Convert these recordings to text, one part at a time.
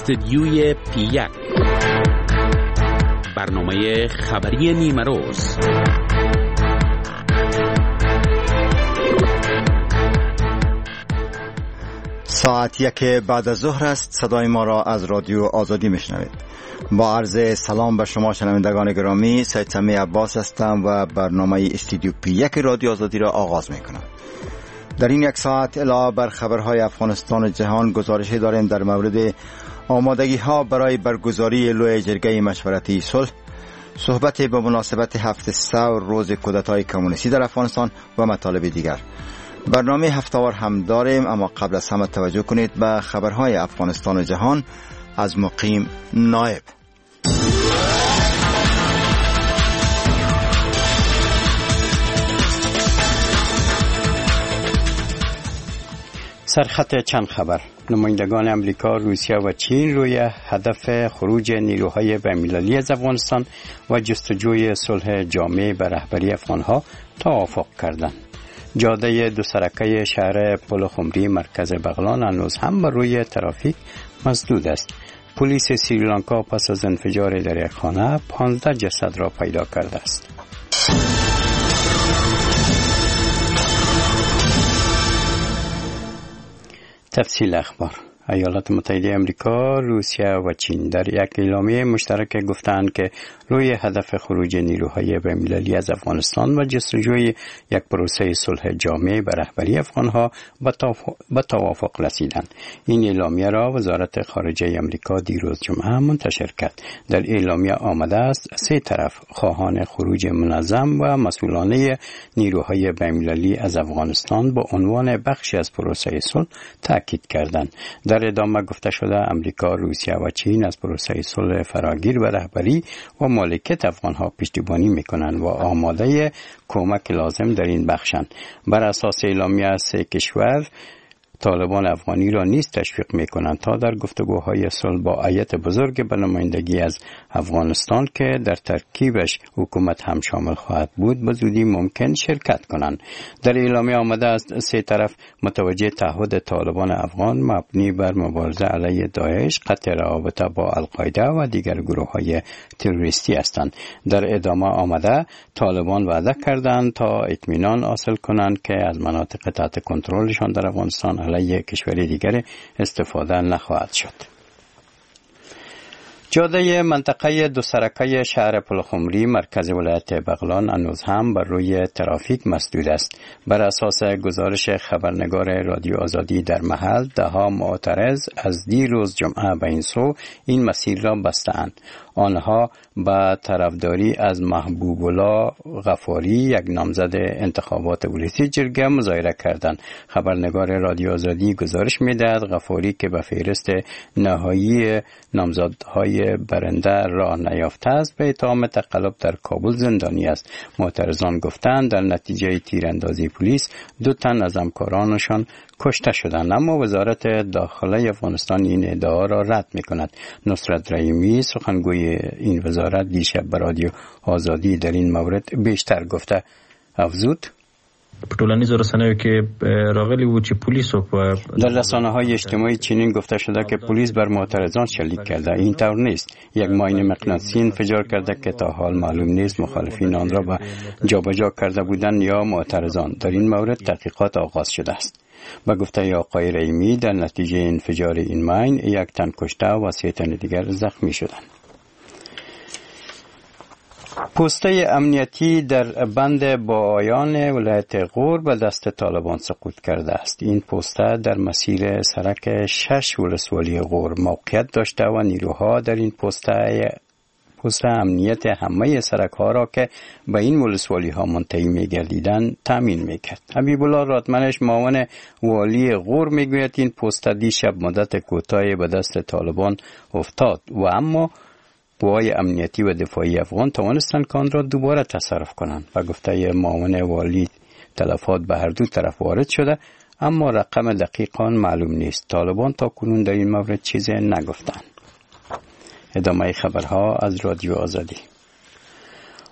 استدیوی پی1 برنامه خبری نیمه روز. ساعت 1 بعد از ظهر است. صدای ما را از رادیو آزادی میشنوید. با عرض سلام به شما شنوندگان گرامی، سید سمی عباس هستم و برنامه استودیو پی1 رادیو آزادی را آغاز میکنم. در این یک ساعت علاوه بر خبرهای افغانستان و جهان، گزارشی داریم در مورد آمادگی ها برای برگزاری لوی جرگه مشورتی صلح، صحبت به مناسبت 7 ثور روز کودتای کمونیستی در افغانستان و مطالب دیگر. برنامه هفته‌وار هم داریم، اما قبل از همه توجه کنید به خبرهای افغانستان و جهان از مقیم نایب. سرخط چند خبر. نمایندگان امریکا، روسیه و چین روی هدف خروج نیروهای بین‌المللی از افغانستان و جستجوی صلح جامع به رهبری افغانها توافق کردند. جاده دو سرکه شهر پلخمری مرکز بغلان هنوز هم بر روی ترافیک مسدود است. پلیس سریلانکا پس از انفجار در یک خانه 15 جسد را پیدا کرده است. تفصیل اخبار. ایالات متحده آمریکا، روسیه و چین در یک اعلامیه مشترک گفتند که روی هدف خروج نیروهای بین‌المللی از افغانستان و جستجوی یک پروسه صلح جامع به رهبری افغانها به توافق رسیدند. این اعلامیه را وزارت خارجه آمریکا دیروز جمعه منتشر کرد. در اعلامیه آمده است 3 طرف خواهان خروج منظم و مسئولانه نیروهای بین‌المللی از افغانستان به عنوان بخشی از پروسه صلح تاکید کردند. در ادامه گفته شده امریکا، روسیه و چین از پروسه صلح فراگیر و رهبری و مالکیت افغانها پشتیبانی میکنند و آماده کمک لازم در این بخشند. بر اساس اعلامیه 3 کشور طالبان افغانی را نیز تشویق میکنند تا در گفتگوهای صلح با هیئت بزرگ به نمایندگی از افغانستان که در ترکیبش حکومت هم شامل خواهد بود به زودی ممکن شرکت کنند. در اعلامیه آمده است 3 طرف متوجه تعهد طالبان افغان مبنی بر مبارزه علیه داعش، قطع رابطه با القاعده و دیگر گروه‌های تروریستی هستند. در ادامه آمده طالبان وعده کردند تا اطمینان حاصل کنند که از مناطق تحت کنترلشان در افغانستان علیه کشوری دیگر استفاده نخواهد شد. جاده منطقه دو سرکه شهر پلخمری مرکز ولایت بغلان هنوز هم بر روی ترافیک مسدود است. بر اساس گزارش خبرنگار رادیو آزادی در محل، دهها معترض از دیروز جمعه به این سو این مسیر را بستند. آنها با طرفداری از محبوب الله غفاری، یک نامزد انتخابات ولایتی جرگه، مظاهره کردند. خبرنگار رادیو آزادی گزارش می‌دهد غفاری که به فهرست نهایی نامزدهای برنده راه نیافته است، به اتهام تقلب در کابل زندانی است. معترضان گفتند در نتیجه تیراندازی پلیس 2 تن از همکارانشان کشته شدند، اما وزارت داخله افغانستان این ادعا را رد می‌کند. نصرت رحیمی، سخنگوی این وزارت، دیشب به رادیو آزادی در این مورد بیشتر گفته. افزود ټولنیز رسنیو کې راغلی و چې پولیسو په در رسانه‌های اجتماعی چنین گفته شده که پلیس بر معترضان شلیک کرده. این طور نیست. یک ماین مغناطیسی انفجار کرده که تا حال معلوم نیست مخالفین آن را به جابجا کرده بودند یا معترضان. در این مورد تحقیقات آغاز شده است. به گفته آقای رحیمی در نتیجه انفجار این ماین 1 تن کشته و 3 تن دیگر زخمی شدند. پوسته امنیتی در بند بایان ولایت غور به دست طالبان سقوط کرده است. این پوسته در مسیر سرک 6 ولسوالی غور موقعیت داشته و نیروها در این پوسته امنیت همه سرک‌ها را که به این ولسوالی‌ها منتهی می‌گردیدند تامین می‌کرد. حبیب الله رادمنش، معاون والی غور، می‌گوید این پوسته دیشب مدت کوتاهی به دست طالبان افتاد و اما قوای امنیتی و دفاعی افغان توانستند که آن را دوباره تصرف کنند. و گفته معاون والی تلفات به هر دو طرف وارد شده، اما رقم دقیق آن معلوم نیست. طالبان تا کنون در این مورد چیزی نگفتند. ادامه خبرها از رادیو آزادی.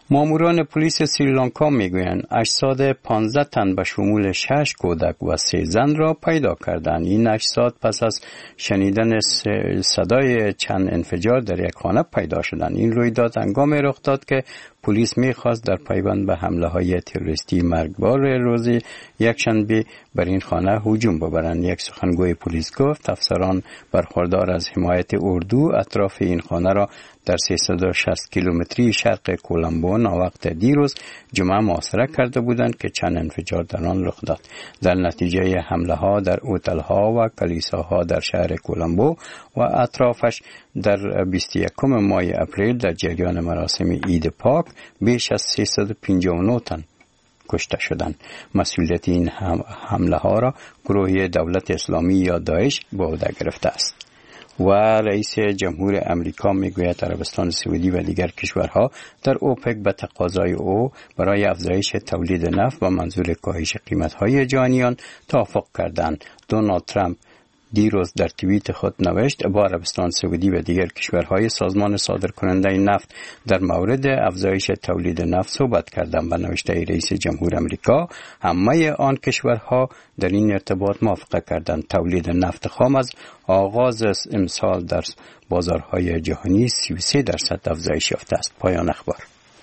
ماموران پلیس سریلانکا میگویند اجساد 15 تن به شمول 6 کودک و 3 زن را پیدا کردند. این اجساد پس از شنیدن صدای چند انفجار در یک خانه پیدا شدند. این رویداد هنگامی رخ داد که پلیس میخواست در پیوند به حمله های تروریستی مرگبار روز یکشنبه بر این خانه هجوم ببرند. یک سخنگوی پلیس گفت افسران برخوردار از حمایت اردو اطراف این خانه را در 360 کیلومتری شرق کولمبو ناوقت دیروز جمعه محاصره کرده بودند که چند انفجار در آن رخ داد. در نتیجه حمله ها در هتل ها و کلیساها در شهر کولمبو و اطرافش در 21 ماه اپریل در جریان مراسم عید پاک بیش از 359 تن کشته شدند. مسئولیت این حمله ها را گروه دولت اسلامی یا داعش به عهده گرفته است. و رئیس جمهور امریکا میگوید عربستان سعودی و دیگر کشورها در اوپک به تقاضای او برای افزایش تولید نفت و منظور کاهش قیمت‌های جهانیان توافق کردند. دونالد ترامپ دیروز در توییت خود نوشت با عربستان سعودی و دیگر کشورهای سازمان صادرکننده نفت در مورد افزایش تولید نفت صحبت کردم. به نوشته رئیس جمهور امریکا همه آن کشورها در این ارتباط موافقه کردند. تولید نفت خام از آغاز امسال در بازارهای جهانی 33% افزایش یافته است. پایان اخبار.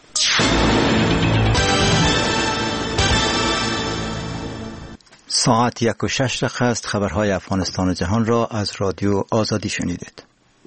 ساعت 1:06 است. خبرهای افغانستان و جهان را از رادیو آزادی شنیدید.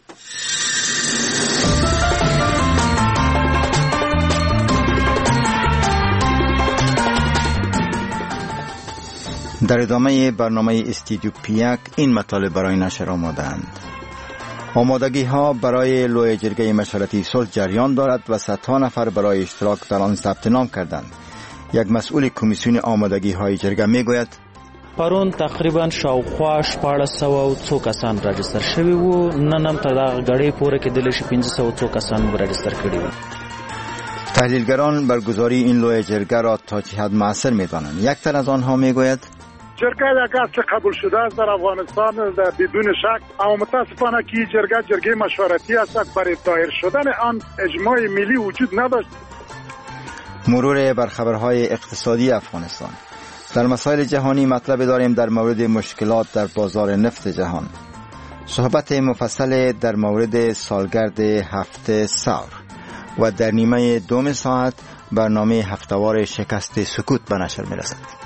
در ادامه برنامه استودیو پیک این مطالب برای نشر آماده‌اند. آمادگی ها برای لوی جرگه مشورتی صلح جریان دارد و صدها نفر برای اشتراک در آن ثبت نام کردند. یک مسئول کمیسیون آمادگی های جرگه میگوید پرون تقریبا شاوخوا 1400 کسان راجستر شوي وو، نن هم تر دا غړې پوره کېدلی شي 1500 کسان راجستر کړي وو. تحلیلگران برگزاری این لوی جرگه را تا چه حد مؤثر می‌دانند. یک تن از آنها میگوید جرگه یک اصل قبول شده است در افغانستان بدون شک، اما متاسفانه که جرگه مشورتی است، برای دایر شدن آن اجماع ملی وجود نداشت. مرور بر خبرهای اقتصادی افغانستان. در مسائل جهانی مطلب داریم در مورد مشکلات در بازار نفت جهان. صحبت مفصل در مورد سالگرد هفته ثور و در نیمه دوم ساعت برنامه هفتهوار شکست سکوت به نشر می‌رسد.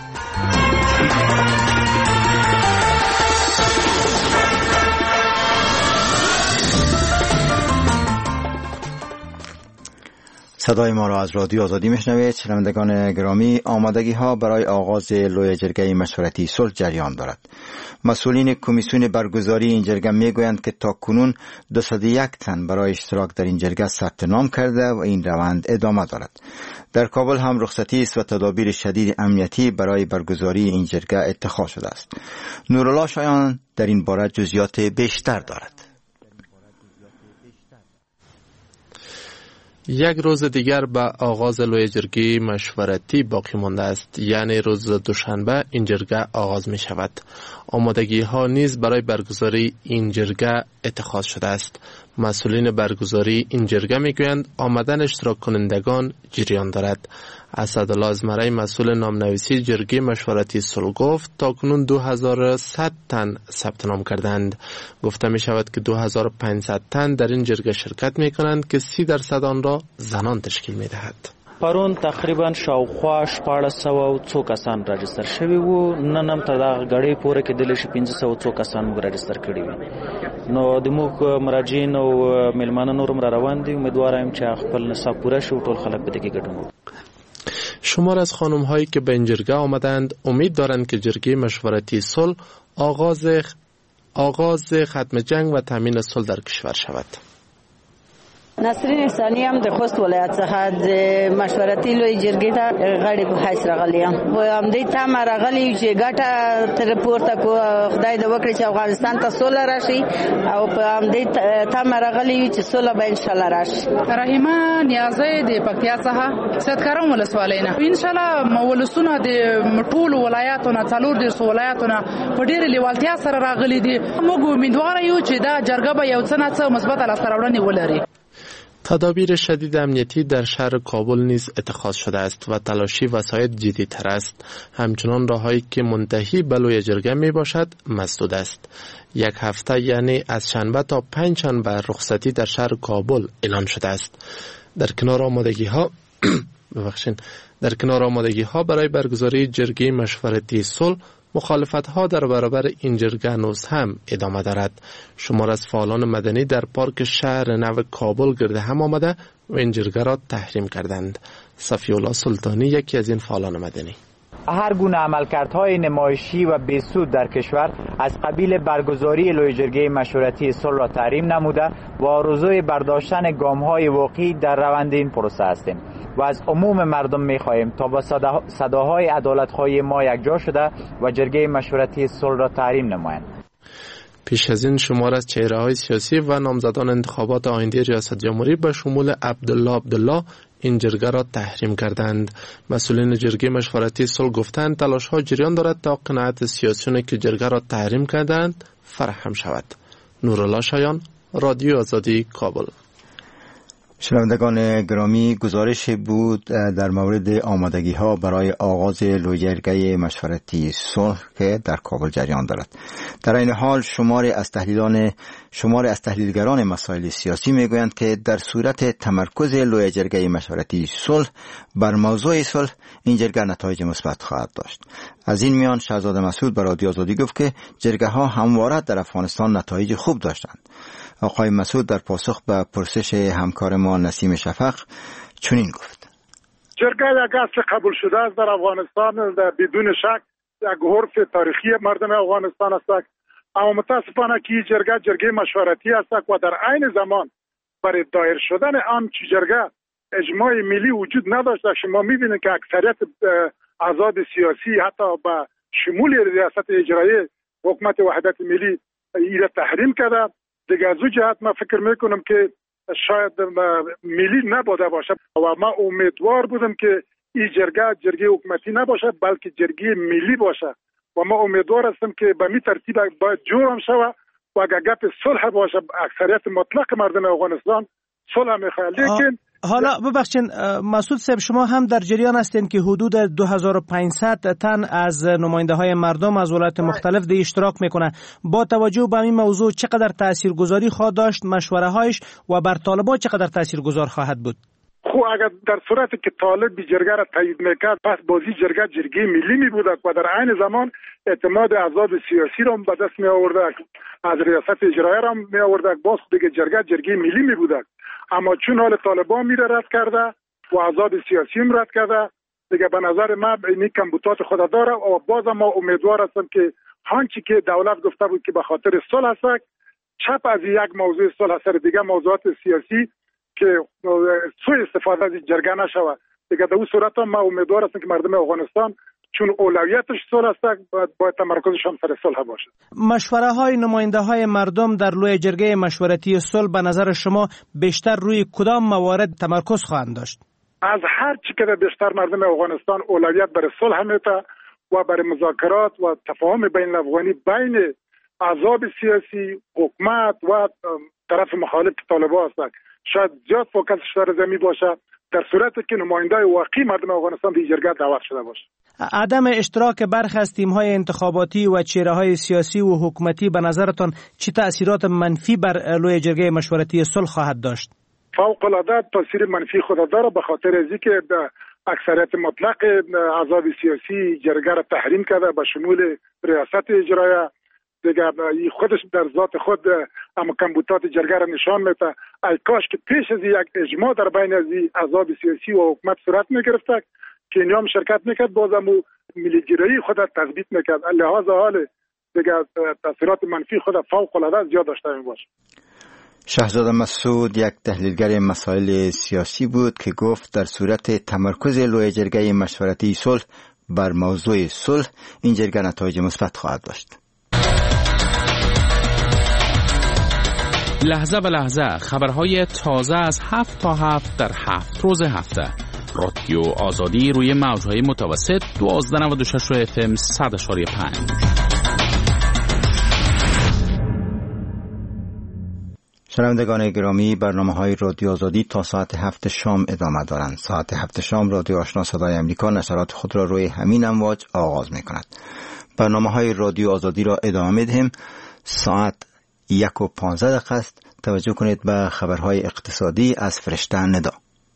صدای ما را از رادیو آزادی میشنوید. شنوندگان گرامی، آمادگی ها برای آغاز لوی جرگه مشورتی صلح جریان دارد. مسئولین کمیسیون برگزاری این جرگه میگویند که تا کنون 201 تن برای اشتراک در این جرگه ثبت نام کرده و این روند ادامه دارد. در کابل هم رخصتی است و تدابیر شدید امنیتی برای برگزاری این جرگه اتخاذ شده است. نورالله شایان در این باره جزئیات بیشتر دارد. یک روز دیگر به آغاز لوی جرگه مشورتی باقی مانده است، یعنی روز دوشنبه این جرگه آغاز می شود. آمادگی ها نیز برای برگزاری این جرگه اتخاذ شده است. مسئولین برگزاری این جرگه می گویند آمدن اشتراک کنندگان جریان دارد. اسدالله ازمرای مسئول نامنویسی جرگه مشورتی صلح گفت تا کنون 2100 تن ثبت نام کردند. گفته می شود که 2500 تن در این جرگه شرکت می کنند که 30% آن را زنان تشکیل می دهد. پرون تقریبا شاوخوا 1400 کسان راجستر شوي وو، نن هم تر دا غړې پوره کېدلی شي 1500 کسان راجستر کړي وي. نو د موږ مراجعین او مېلمانه نورم را روان دي. امیدوار یم چې خپل نصاب پوره شي او ټول خلک به دې کې ګډون. شمار از خانم هایی که به این جرگه آمدند امید دارند که جرگه مشورتی صلح آغاز ختم جنگ و تامین صلح در کشور شود. نصرین احسانی هم د خوست ولایت څخه د مشورتي لوی جرګې ته غړي په حیث راغلی یم. و همدې ته راغلی چې ګټه تر پورته کو خدای دې وکړي چې افغانستان ته سوله راشي او په همدې ته راغلی چې سوله به ان شاء الله راشي. رحیمه نیازی د پکتیا څخه سیدکرم ولسوالۍ نه ان شاء الله ولسونه د ټول ولایتونو څلور د ولایتونو په ډېر لیوالتیا سره راغلي دي. موږ امیدوار یو چې دا جرګه به یو څه نه څه مثبت لاسته راوړنې ولري. تدابیر شدید امنیتی در شهر کابل نیز اتخاذ شده است و تلاشی وسایل جدی‌تر است. همچنان راههایی که منتهی به لوی جرگه می باشد مسدود است. یک هفته یعنی از شنبه تا 5 شنبه رخصتی در شهر کابل اعلان شده است. در کنار آمادگی ها برای برگزاری جرگه مشورتی صلح، مخالفت ها در برابر این جرگه هنوز هم ادامه دارد. شمار از فعالان مدنی در پارک شهر نو کابل گرد هم آمده و این جرگه را تحریم کردند. صفی الله سلطانی یکی از این فعالان مدنی: هر گونه عملکردهای نمایشی و بیسود در کشور از قبیل برگزاری لوی جرگه مشورتی صلح را تحریم نموده و آرزوی برداشتن گام‌های واقعی در روند این پروسه هستیم و از عموم مردم می‌خواهیم تا با صداهای عدالت‌خواهی ما یکجا شده و جرگه مشورتی صلح را تحریم نمایند. پیش از این شمار از چهره‌های سیاسی و نامزدان انتخابات آینده ریاست جمهوری به شمول عبدالله این جرگه را تحریم کردند. مسئولین جرگه مشورتی صلح گفتند تلاش‌ها جریان دارد تا قناعت سیاسیونی که جرگه را تحریم کردند فراهم شود. نورالله شایان، رادیو آزادی، کابل. شنوندگان گرامی، گزارش بود در مورد آمادگی ها برای آغاز لوی جرگه مشورتی صلح که در کابل جریان دارد. در این حال شمار از تحلیلگران مسائل سیاسی میگویند که در صورت تمرکز لوی جرگه مشورتی صلح بر موضوع صلح، این جرگه نتایج مثبت خواهد داشت. از این میان شهزاده مسعود به رادیو آزادی گفت که جرگه ها همواره در افغانستان نتایج خوب داشتند. آقای مسعود در پاسخ به پرسش همکار ما نسیم شفق چنین گفت: جرگه یک اصل قبول شده است در افغانستان، بدون شک یک عرف تاریخی مردم افغانستان است، اما متاسفانه که جرگه مشورتی است و در عین زمان برای دایر شدن آن جرگه اجماع ملی وجود نداشته. شما میبینید که اکثریت احزاب سیاسی حتی به شمول ریاست اجرایی حکومت وحدت ملی ایره تحریم کرده. دیگه از او جهت من فکر میکنم که شاید ملی نبوده باشه و ما امیدوار بودم که این جرگه حکومتی نباشه بلکه جرگه ملی باشه و ما امیدوار هستم که به می ترتیب باید جور شود و اگر گپ صلح باشه اکثریت مطلق مردم افغانستان صلح میخواد. لیکن حالا ببخشید مسعود صاحب، شما هم در جریان هستین که حدود 2500 تن از نماینده های مردم از ولایات مختلف در اشتراک میکنه. با توجه به این موضوع چقدر تاثیرگذاری خواهد داشت مشوره هایش و بر طالبان چقدر تاثیرگذار خواهد بود؟ خب اگر در صورتی که طالب جرگه را تایید میکرد پس بازی جرگه ملی می بود و در عین زمان اعتماد احزاب سیاسی را به دست می آورد، از ریاست اجرایی را می آورد، باز دیگه جرگه ملی می بود. اما چون حال طالبان می رد کرده و احزاب سیاسی هم رد کرده، دیگه به نظر من این کمبودات خود داره و باز ما امیدوار هستم که هانچی که دولت گفته بود که به خاطر صلح است، چپ از یک موضوع صلح است دیگه موضوعات سیاسی که سوء استفاده از جرگه نشود. دیگه در اون صورت ما امیدوار هستیم که مردم افغانستان چون اولویتش صلح است باید تمرکزشان سر صلح باشه. مشوره های نماینده های مردم در لوی جرگه مشورتی صلح به نظر شما بیشتر روی کدام موارد تمرکز خواهند داشت؟ از هر چی که بیشتر مردم افغانستان اولویت برای صلح میده و برای مذاکرات و تفاهم بین الافغانی بین احزاب سیاسی، حکومت و طرف مخالف طالبان است. شاید زیاد فوکسش در زمین باشه در صورتی که نماینده واقعی مردم افغانستان به جرگه دعوت شده باشه. عدم اشتراک برخی از تیم‌های انتخاباتی و چهره‌های سیاسی و حکومتی به نظرتان چه تأثیرات منفی بر لوی جرگه مشورتی صلح خواهد داشت؟ فوق‌العاده تاثیر منفی خود داره به خاطر از اینکه اکثریت مطلق احزاب سیاسی جرگه را تحریم کرده به شمول ریاست اجرایی. دیگه خودش در ذات خود اما کمبودات جرگه را نشان میده. ای کاش که پیش از یک اجماع در بین از احزاب سیاسی و حکومت صورت میگرفت که اینا هم شرکت میکرد بازم ملیگرایی خود تثبیت میکرد. لحاظ حال دیگه تاثیرات منفی خود فوق العاده زیاد داشته باشه. شهزاده مسعود یک تحلیلگر مسائل سیاسی بود که گفت در صورت تمرکز لوی جرگه مشورتی صلح بر موضوع صلح، این جرگه نتایج مثبت خواهد داشت. لحظه به لحظه خبرهای تازه از 7 تا 7 در 7 روز هفته. رادیو آزادی روی موجهای متوسط 1296 FM 100.5. شنوندگان گرامی، برنامه‌های رادیو آزادی تا ساعت 7 شام ادامه دارند. ساعت 7 شام رادیو آشنا صدای امریکا نشرات خود را روی همین امواج آغاز می‌کند. برنامه‌های رادیو آزادی را ادامه می‌دهیم. ساعت 1:15 است. توجه کنید به خبرهای اقتصادی از فرشته ندا.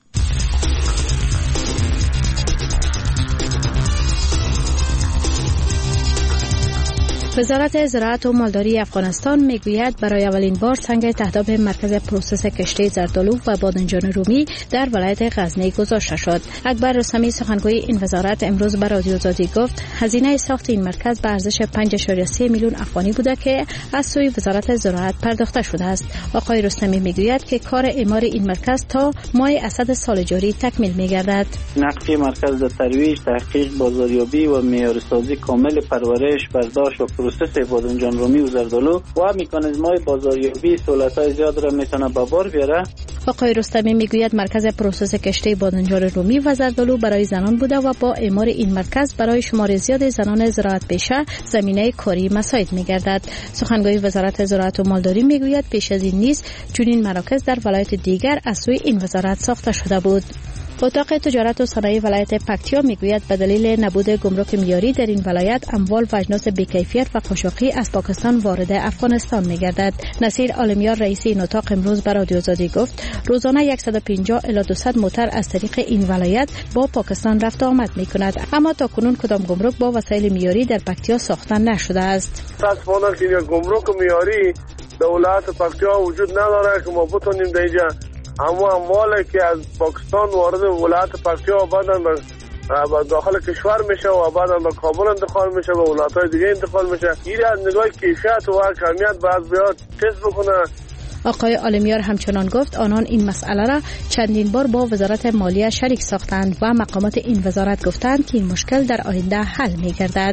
وزارت زراعت و مالداری افغانستان میگوید برای اولین بار سنگ تهداب مرکز پروسس کشتی زردآلو و بادنجان رومی در ولایت غزنی گذاشته شد. اکبر رستمی سخنگوی این وزارت امروز به رادیو آزادی گفت هزینه ساخت این مرکز به ارزش 5.3 میلیون افغانی بوده که از سوی وزارت زراعت پرداخته شده است. آقای رستمی میگوید که کار اعمار این مرکز تا ماه اسد سال جاری تکمیل میگردد. نقشه مرکز در ترویج، تحقیق، بازاریابی و معیارسازی کامل پرورش، برداشت و پروسس بادنجان رومی و زردآلو و مکانیزم‌های بازاریابی سهولت‌های زیاد را میتونه به بار بیاره. آقای رستمی میگوید مرکز پروسس کشتی بادنجان رومی و زردآلو برای زنان بوده و با اعمار این مرکز برای شمار زیاد زنان زراعت پیشه زمینه کاری مساعد میگردد. سخنگوی وزارت زراعت و مالداری میگوید پیش از این نیز چنین مراکز در ولایت دیگر از سوی این وزارت ساخته شده بود. اتاق تجارت و صنایع ولایت پکتیا میگوید به دلیل نبود گمرک معیاری در این ولایت اموال و اجناس بی‌کیفیت و قاچاقی از پاکستان وارد افغانستان میگردد. نصیر عالمیار رئیس این اتاق امروز به رادیو آزادی گفت روزانه 150 الی 200 موتر از طریق این ولایت با پاکستان رفت و آمد میکند، اما تاکنون کدام گمرک با وسایل معیاری در پکتیا ساخته نشده است. متاسفانه که گمرک معیاری در ولایت پکتیا وجود نداره که ما بتونیم در اینجا اما اموالی که از پاکستان وارد ولایت پکتیا و بعداً به داخل کشور میشه و بعداً به کابل انتقال میشه و ولایت‌های دیگه انتقال میشه، این از نگاه کیفیت و کمیت باید بیاد تست بکنه. آقای عالمیار همچنان گفت آنان این مسئله را چندین بار با وزارت مالیه شریک ساختند و مقامات این وزارت گفتند که این مشکل در آینده حل می‌گردد.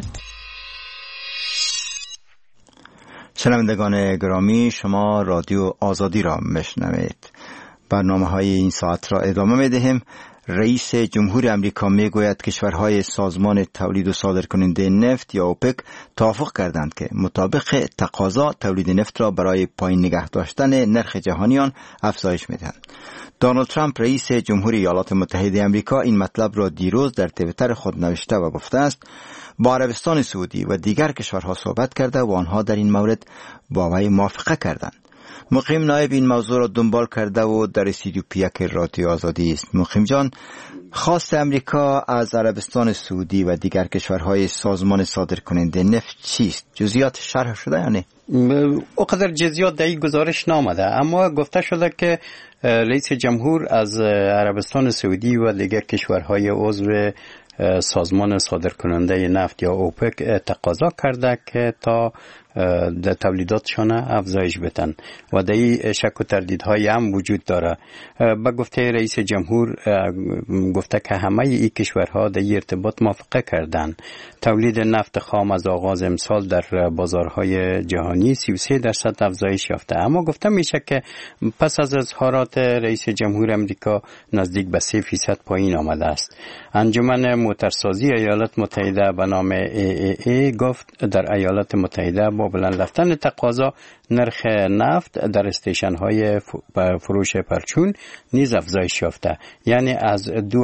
شنوندگان گرامی، شما رادیو آزادی را میشنوید. برنامه‌های این ساعت را ادامه می‌دهیم. رئیس جمهور امریکا میگوید کشورهای سازمان تولید و صادرکننده نفت یا اوپک توافق کردند که مطابق تقاضا تولید نفت را برای پایین نگه داشتن نرخ جهانیان افزایش می‌دهند. دونالد ترامپ رئیس جمهوری ایالات متحده آمریکا این مطلب را دیروز در توییتر خود نوشته و گفته است با عربستان سعودی و دیگر کشورها صحبت کرده و آنها در این مورد با وی موافقه کردند. مقیم نایب این موضوع را دنبال کرده و در استودیو پیک رادیو آزادی است. مقیم جان، خواست امریکا از عربستان سعودی و دیگر کشورهای سازمان صادرکننده نفت چیست؟ جزئیات شرح شده یا نه؟ اونقدر جزئیات در این گزارش نامده، اما گفته شده که رئیس جمهور از عربستان سعودی و دیگر کشورهای عضو سازمان صادرکننده نفت یا اوپک تقاضا کرده که تا در تولیداتشان افزایش بدن و در این شک و تردیدهای هم وجود داره. با گفته رئیس جمهور گفته که همه این کشورها در این ارتباط موافقه کردن. تولید نفت خام از آغاز امسال در بازارهای جهانی 33% افزایش یافته، اما گفته میشه که پس از اظهارات رئیس جمهور امریکا نزدیک به 3% پایین آمده است. انجمن موترسازی ایالات متحده به نام AAA گفت در ایالات متحده با بلند رفتن تقاضا نرخ نفت در استیشن های فروش پرچون نیز افزایش یافته، یعنی از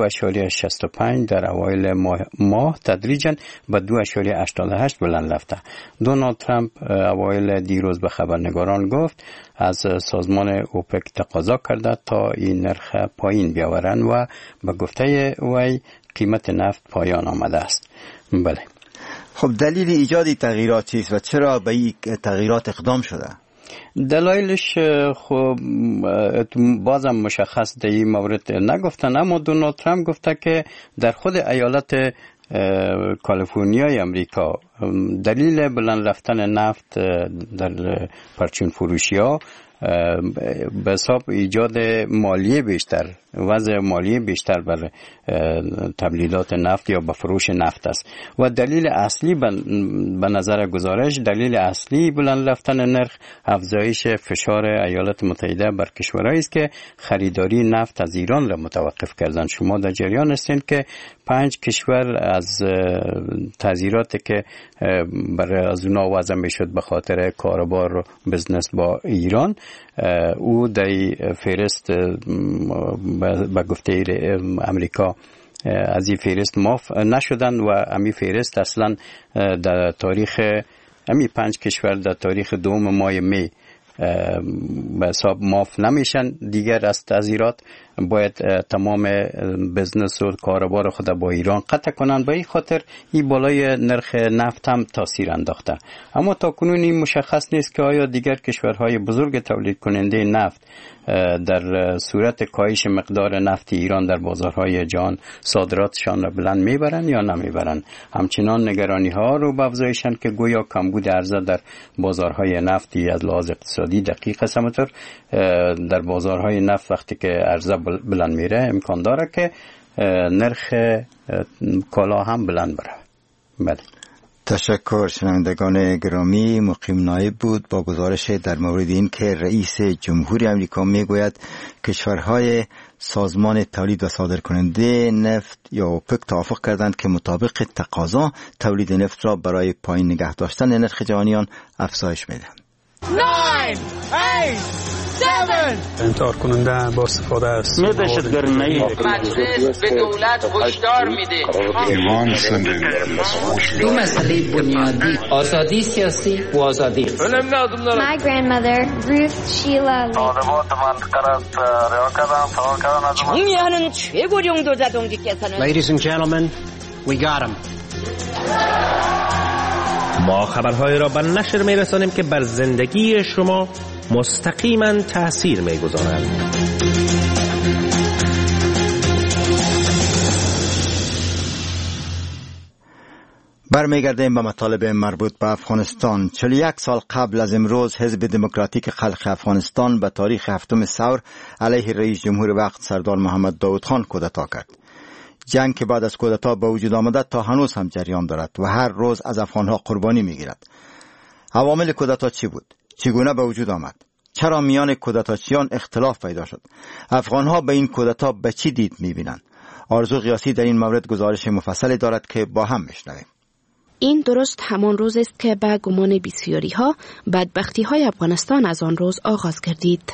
2.65 در اوایل ماه تدریجاً به 2.88 بلند رفته. دونالد ترامپ اوایل دیروز به خبرنگاران گفت از سازمان اوپک تقاضا کرده تا این نرخ پایین بیاورن و به گفته وی قیمت نفت پایان آمده است. بله. خب دلیل ایجاد تغییرات چیست و چرا به این تغییرات اقدام شده؟ دلایلش خب بازم مشخص در این مورد نگفتن، اما دونالد ترامپ گفته که در خود ایالت کالیفرنیای امریکا دلیل بلند رفتن نفت در پرچون فروشی ها به حساب ایجاد مالیه بیشتر، وضع مالیه بیشتر بر تولیدات نفت یا به فروش نفت است و دلیل اصلی به نظر گزارش دلیل اصلی بلند رفتن نرخ افزایش فشار ایالات متحده بر کشورهایی است که خریداری نفت از ایران را متوقف کردند. شما در جریان هستید که 5 کشور از تعزیراتی که برای از اونا وضع میشد به خاطر کاروبار و بزنس با ایران. او در فهرست به گفته امریکا از این فهرست معاف نشدن و امی فهرست اصلا در تاریخ امی 5 کشور در تاریخ 2 ماه می به حساب معاف نمیشن دیگر از تذیرات. باید تمام بزنس و کاروبار خود با ایران قطع کنن. به این خاطر این بالای نرخ نفت هم تاثیر انداخته. اما تا کنون این مشخص نیست که آیا دیگر کشورهای بزرگ تولید کننده نفت در صورت کاهش مقدار نفت ایران در بازارهای جهان صادراتشان را بلند میبرن یا نمیبرن. همچنان نگرانی ها رو به افزایشن که گویا کمبود عرضه در بازارهای نفتی از لحاظ اقتصادی دقیق است. همونطور در بازارهای نفت وقتی که عرضه بلند میره امکان داره که نرخ کالا هم بلند بره. بله. تشکر. شنوندگان گرامی، مقیم نایب بود با گزارش در مورد این که رئیس جمهوری آمریکا میگوید کشورهای سازمان تولید و صادرکننده نفت یا اوپک توافق کردند که مطابق تقاضا تولید نفت را برای پایین نگه داشتن نرخ جهانی آن افزایش میدهند. 9 8 7 انکار کننده با استفاده است. دهشتگردی مجلس به دولت هشدار میده. ایران دو مسئله بنیادی: آزادی سیاسی و آزادی. My grandmother Ruth Sheila 정의하는 최고령 도자동기께서는 Ladies and gentlemen, we got him. ما خبرهای را به نشر می‌رسانیم که بر زندگی شما مستقیما تأثیر می‌گذارند. برمیگردیم به مطالب مربوط به افغانستان. 41 سال قبل از امروز حزب دموکراتیک خلق افغانستان به تاریخ 7 ثور علیه رئیس جمهور وقت سردار محمد داود خان کودتا کرد. جنگ که بعد از کودتا به وجود آمده تا هنوز هم جریان دارد و هر روز از افغانها قربانی میگیرد. عوامل کودتا چی بود؟ چگونه به وجود آمد؟ چرا میان کودتاچیان اختلاف پیدا شد؟ افغانها به این کودتا به چی دید میبینند؟ آرزو قیاسی در این مورد گزارش مفصلی دارد که با هم میشنویم. این درست همان روز است که به گمان بسیاری ها بدبختی های افغانستان از آن روز آغاز گردید.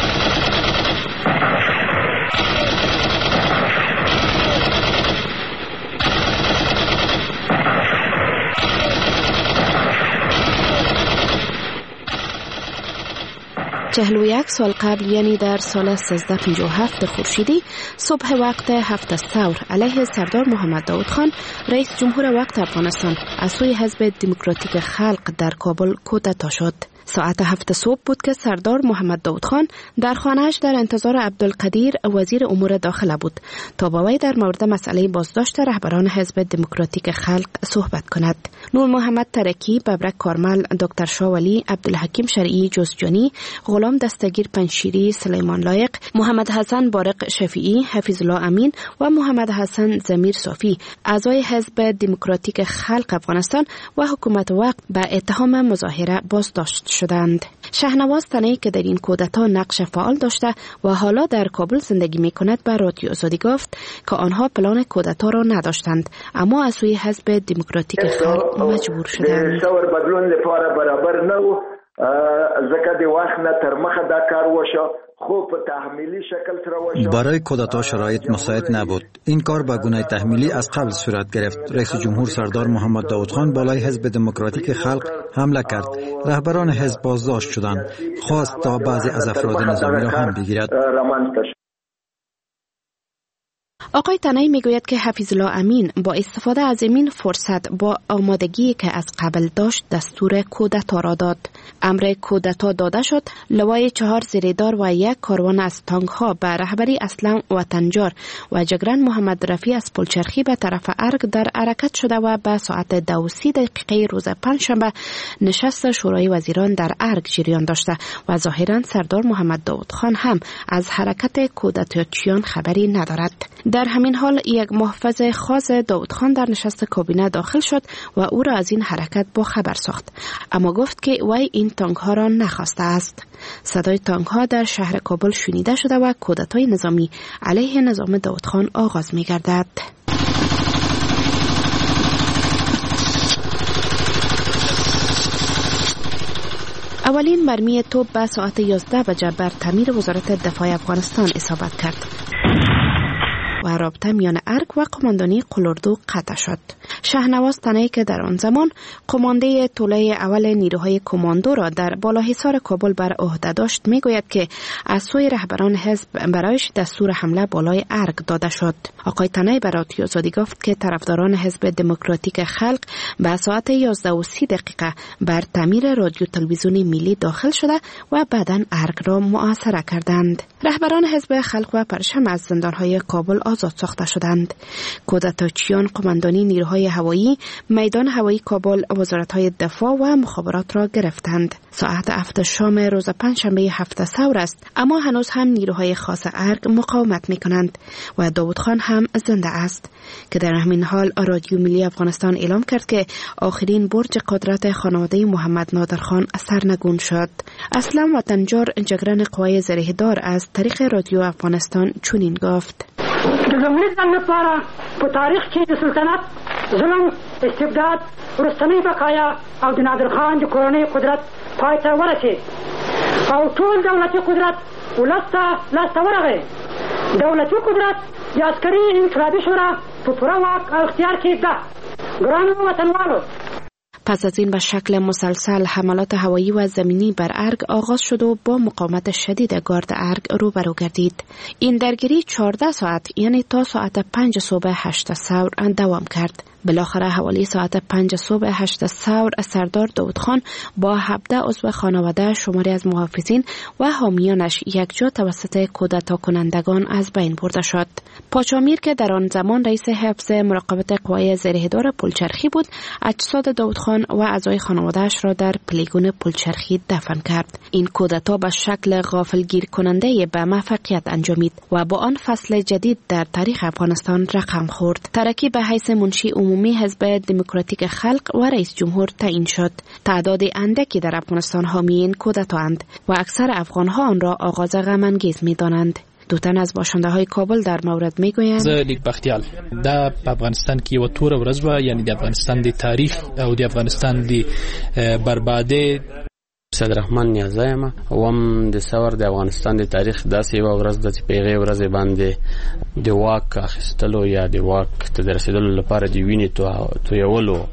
چهل و یک سال قبل، یعنی در سال 1357 خورشیدی، صبح وقت 7 ثور علیه سردار محمد داود خان رئیس جمهور وقت افغانستان از سوی حزب دموکراتیک خلق در کابل کودتا شد. ساعت 7 صبح بود که سردار محمد داود خان در خانه‌اش در انتظار عبدالقدیر وزیر امور داخله بود تا با وی در مورد مسئله بازداشت رهبران حزب دموکراتیک خلق صحبت کند. نور محمد ترکی، ببرک کارمل، دکتر شاولی، عبدالحکیم شرعی جزجانی، غلام دستگیر پنشیری، سلیمان لایق، محمد حسن بارق شفیعی، حفیظ الله امین و محمد حسن زمیر صافی اعضای حزب دموکراتیک خلق افغانستان و حکومت وقت به اتهام مظاهره بازداشت شدند. شهنواز تنه‌ای که در این کودتا نقش فعال داشته و حالا در کابل زندگی می‌کند به رادیو آزادی گفت که آنها پلان کودتا را نداشتند، اما از سوی حزب دموکراتیک خلق مجبور شدند. بدلون لپاره برابر نه و زکه دی وخت نه تر مخه دا کار وشو. برای کودتا شرایط مساعد نبود. این کار به گونه تحمیلی از قبل صورت گرفت. رئیس جمهور سردار محمد داود خان بالای حزب دموکراتیک خلق حمله کرد. رهبران حزب بازداشت شدند. خواست تا بعضی از افراد نظامی را هم بگیرد. آقای تنه‌ای میگوید که حفیظ الله امین با استفاده از این فرصت با آمادگی که از قبل داشت دستور کودتا را داد. امر کودتا داده شد. لوای 4 زیردار و 1 کاروان از تانک ها به رهبری اسلم وطنجار و جگرن محمد رفیع از پلچرخی به طرف ارگ در حرکت شده و به ساعت 2:30 روز پنجشنبه نشست شورای وزیران در ارگ جریان داشته و ظاهرا سردار محمد داود خان هم از حرکت کودتاچیان خبری ندارد. در همین حال یک محافظ خاص داود خان در نشست کابینه داخل شد و او را از این حرکت با خبر ساخت، اما گفت که وی این تانک ها را نخواسته است. صدای تانک ها در شهر کابل شنیده شده و کودتای نظامی علیه نظام داود خان آغاز می گردد. اولین مرمی توپ به ساعت 11 بجه بر تعمیر وزارت دفاع افغانستان اصابت کرد و رابطه میان ارگ و قماندانی قلردو قطع شد. شهنواز تنهایی که در آن زمان قمانده طوله اول نیروهای کماندو را در بالاحصار کابل بر عهده داشت میگوید که از سوی رهبران حزب برایش دستور حمله بالای ارگ داده شد. آقای تنهایی به رادیو آزادی گفت که طرفداران حزب دموکراتیک خلق به ساعت 11:30 بر تعمیر رادیو تلویزیونی ملی داخل شده و بعداً ارگ را محاصره کردند. رهبران حزب خلق و پرچم از زندانهای کابل آزاد ساخته شدند. کودتاچیان قماندانی نیروهای هوایی، میدان هوایی کابل، وزارت‌های دفاع و مخابرات را گرفتند. ساعت 7 شام روز پنجشنبه 7 ثور است، اما هنوز هم نیروهای خاص ارگ مقاومت می‌کنند و داوود خان هم زنده است که در همین حال رادیو ملی افغانستان اعلام کرد که آخرین برج قدرت خانواده محمد نادر خان سرنگون شد. اسلام وطنجار جگرن قوای زرهدار از طریق رادیو افغانستان چنین گفت: د لومړي ځل لپاره په تاریخ کې د سلطنت ظلم، استبداد، وروستنۍ بقایا او د نادر خان د کورنۍ قدرت پای ته ورسېد او ټول دولتي قدرت ولس ته لاسته ورغی. دولتي قدرت د عسکري انقلابي شورا په پوره واک او اختیار کې ده. ګرانو وطنوالو، پس از این به شکل مسلسل حملات هوایی و زمینی بر ارگ آغاز شد و با مقاومت شدید گارد ارگ روبرو گردید. این درگیری 14 ساعت یعنی تا ساعت 5 صبح 8 ثور دوام کرد. بالاخره حوالی ساعت 5 صبح 8 ثور سردار داوود خان با 17 عضو خانواده، شماری از محافظین و حامیانش یکجا توسط کودتا کنندگان از بین برده شد. پاچامیر که در آن زمان رئیس حفظ مراقبت قوای زرهدار پلچرخی بود، اجساد داوود خان و اعضای خانواده‌اش را در پلیگون پلچرخی دفن کرد. این کودتا به شکل غافلگیر کننده به موفقیت انجامید و با آن فصل جدید در تاریخ افغانستان رقم خورد. ترکی به حیث منشی عمومی حزب دموکراتیک خلق و رئیس جمهور تعیین شد. تعداد اندکی در افغانستان حامی این کودتااند و اکثر افغان‌ها آن را آغاز غم‌انگیز می‌دانند. دو تن از باشنده های کابل در مورد میگویند: زه لیک بختیال دا په افغانستان کې یو تور ورځ و، یعنی د افغانستان د تاریخ او د افغانستان د بربادي. صدررحمن نیازایم وم د ثور د افغانستان د تاریخ داسې یو ورځ د پیغې ورځ باندې د واک اخیستلو یا د واک ته رسیدلو لپاره د وینې تویولو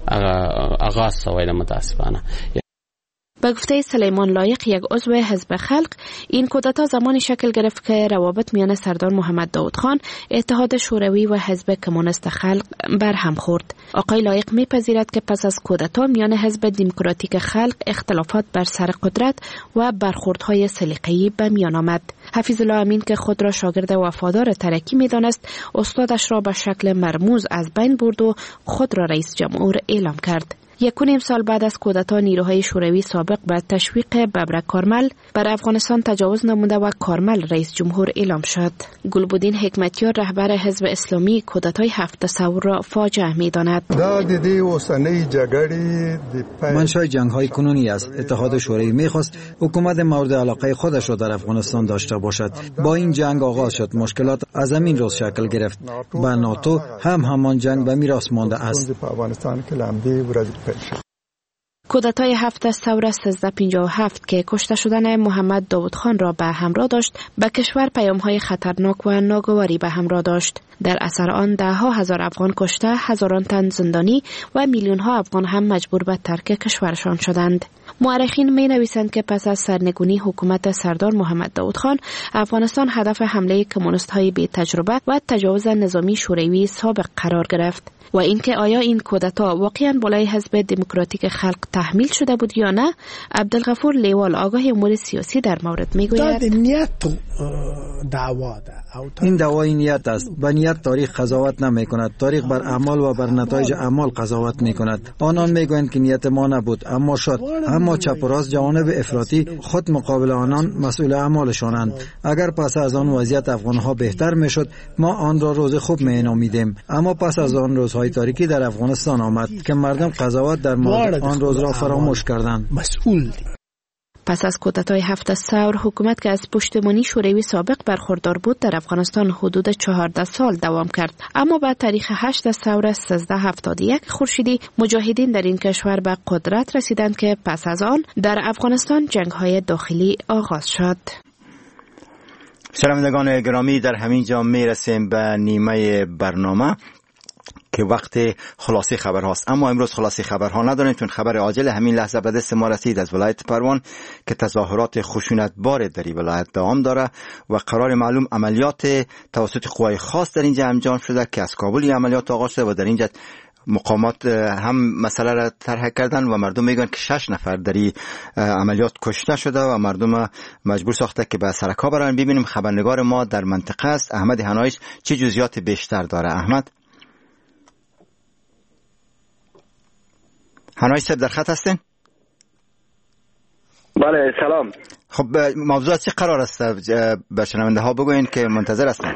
آغاز شوی د متاسفانه. به گفته سلیمان لایق، یک عضو حزب خلق، این کودتا زمانی شکل گرفت که روابط میان سردار محمد داوود خان، اتحاد شوروی و حزب کمونیست خلق برهم خورد. آقای لایق میپذیرد که پس از کودتا میان حزب دموکراتیک خلق اختلافات بر سر قدرت و برخوردهای سلیقه‌ای به میان آمد. حفیظ الله امین که خود را شاگرد وفادار ترکی میدانست، استادش را به شکل مرموز از بین برد و خود را رئیس جمهور اعلام کرد. 1.5 سال بعد از کودتا، نیروهای شوروی سابق به تشویق ببرک کارمل بر افغانستان تجاوز نموده و کارمل رئیس جمهور اعلام شد. گلبدین حکمتیار، رهبر حزب اسلامی، کودتای 7 ثور را فاجعه می‌داند. منشأ جنگ‌های کنونی است. اتحاد شوروی می‌خواست حکومت مورد علاقه خودش را در افغانستان داشته باشد. با این جنگ آغاز شد. مشکلات از همین روز شکل گرفت. با ناتو هم همان جنگ به میراث مانده است. کودتای 7 ثور 1357 که کشته شدن محمد داوود خان را به همراه داشت، به کشور پیام‌های خطرناک و ناگواری به همراه داشت. در اثر آن ده‌ها هزار افغان کشته، هزاران تن زندانی و میلیون‌ها افغان هم مجبور به ترک کشورشان شدند. مورخین می‌نویسند که پس از سرنگونی حکومت سردار محمد داوود خان، افغانستان هدف حمله کمونیست‌های بی تجربه و تجاوز نظامی شوروی سابق قرار گرفت. و اینکه آیا این کودتا واقعاً بالای حزب دموکراتیک خلق تحمیل شده بود یا نه، عبدالغفور لیوال آگاه امور سیاسی در مورد میگوید: این دعوای نیت است. به نیت تاریخ قضاوت نمی کند. تاریخ بر اعمال و بر نتایج اعمال قضاوت می کند. آنان می گویند که نیت ما نبود اما شد. اما چپ و راست جوانب افراطی خود مقابل آنان مسئول اعمالشانند. اگر پس از آن وضعیت افغانها بهتر می شد، ما آن را روز خوب می نامیدیم. اما پس از آن روزهای تاریکی در افغانستان آمد که مردم قضاوت در مورد آن روز را فراموش کردند. پس از کودتای 7 ثور، حکومت که از پشتیبانی شوروی سابق برخوردار بود در افغانستان حدود 14 سال دوام کرد. اما بعد تاریخ 8 ثور 1371 خورشیدی مجاهدین در این کشور به قدرت رسیدند که پس از آن در افغانستان جنگ‌های داخلی آغاز شد. شنوندگان گرامی، در همین جا میرسیم به نیمه برنامه که وقت خلاصه خبر هاست. اما امروز خلاصه خبرها نداریم، چون خبر عاجل همین لحظه به دست ما رسید از ولایت پروان که تظاهرات خشونتبار در این ولایت دوام داره و قرار معلوم عملیات توسط قوای خاص در اینجا انجام شده که از کابل عملیات آغاز شده و در اینجا مقامات هم مسئله را طرح کردن و مردم میگن که 6 نفر در این عملیات کشته شده و مردم مجبور ساخته که به سرکا برن. ببینیم خبرنگار ما در منطقه است احمد هنایش چه جزئیات بیشتر داره. احمد هنایش صاحب در خط هستین؟ بله سلام. خب موضوع چه قرار است؟ به شنونده ها بگوین که منتظر هستن.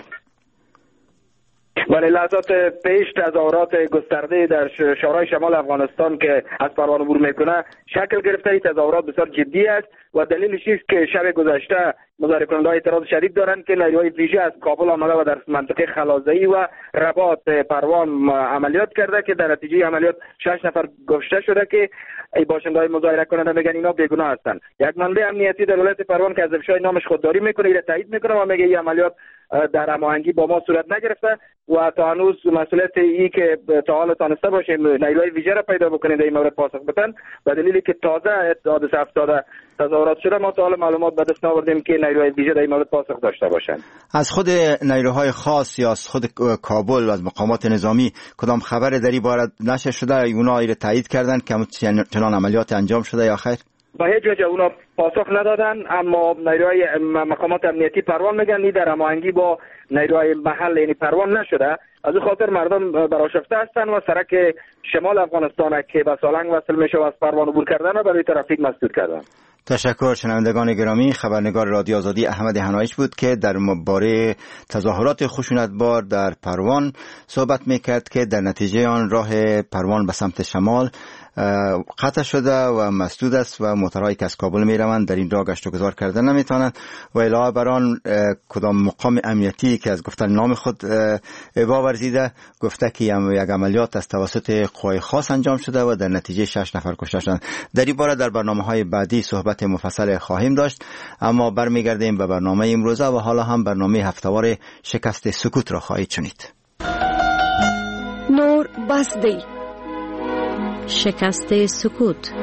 بله، لحظات پیش تظاهرات گسترده در شهرهای شمال افغانستان که از پروان عبور میکنه شکل گرفته. این تظاهرات بسیار جدی است و دلیلش است که شب گذشته مظاهره کننده‌ها اعتراض شدید دارند که نیروهای ویژه از کابل آمده و در منطقه خلازایی و رباط پروان عملیات کرده که در نتیجه عملیات 6 نفر کشته شده که باشنده‌های مظاهره کننده میگن اینا بیگناه هستند. یک منبع امنیتی در ولایت پروان که از افشای نامش خودداری میکنه این تایید میکنه و میگه این عملیات در هماهنگی با ما صورت نگرفته و تا هنوز مسئولیت ای که تا حالا تانسته باشه نیروهای ویژه را پیدا بکنید در این مورد پاسخ بدن به دلیلی که تازه حادثه افتاده تظاهرات شده. ما تا حالا معلومات به دست نآوردیم که نیروهای ویژه در این مورد پاسخ داشته باشند. از خود نیروهای خاص یا از خود کابل و از مقامات نظامی کدام خبر در این باره نشر شده؟ اونا را تایید کردن که چنان عملیات انجام شده یا خیر؟ به هیچ وجه اونا پاسخ ندادن، اما نیروهای مقامات امنیتی پروان میگن این در هماهنگی با نیروهای محل یعنی پروان نشده. از این خاطر مردم برآشفته هستند و سرک شمال افغانستان که به سالنگ وصل میشه و از پروان عبور کردن و برای ترافیک مسدود کردن. تشکر. شنوندگان گرامی، خبرنگار رادیو آزادی احمد هنایش بود که در باره تظاهرات خشونتبار در پروان صحبت میکرد که در نتیجه آن راه پروان به سمت شمال قطع شده و مسدود است و موتورهایی که از کابل میروند در این راه گشت و گذار کردن نمیتونند و علاوه بر آن کدام مقام امنیتی که از گفتن نام خود ابا ورزیده گفته که یک عملیات از توسط قوای خاص انجام شده و در نتیجه 6 نفر کشته شدند. در این باره در برنامه‌های بعدی صحبت مفصل خواهیم داشت، اما برمیگردیم به برنامه امروزه و حالا هم برنامه هفته‌وار شکست سکوت را خواهید شنید. نور بسدی شکست سکوت.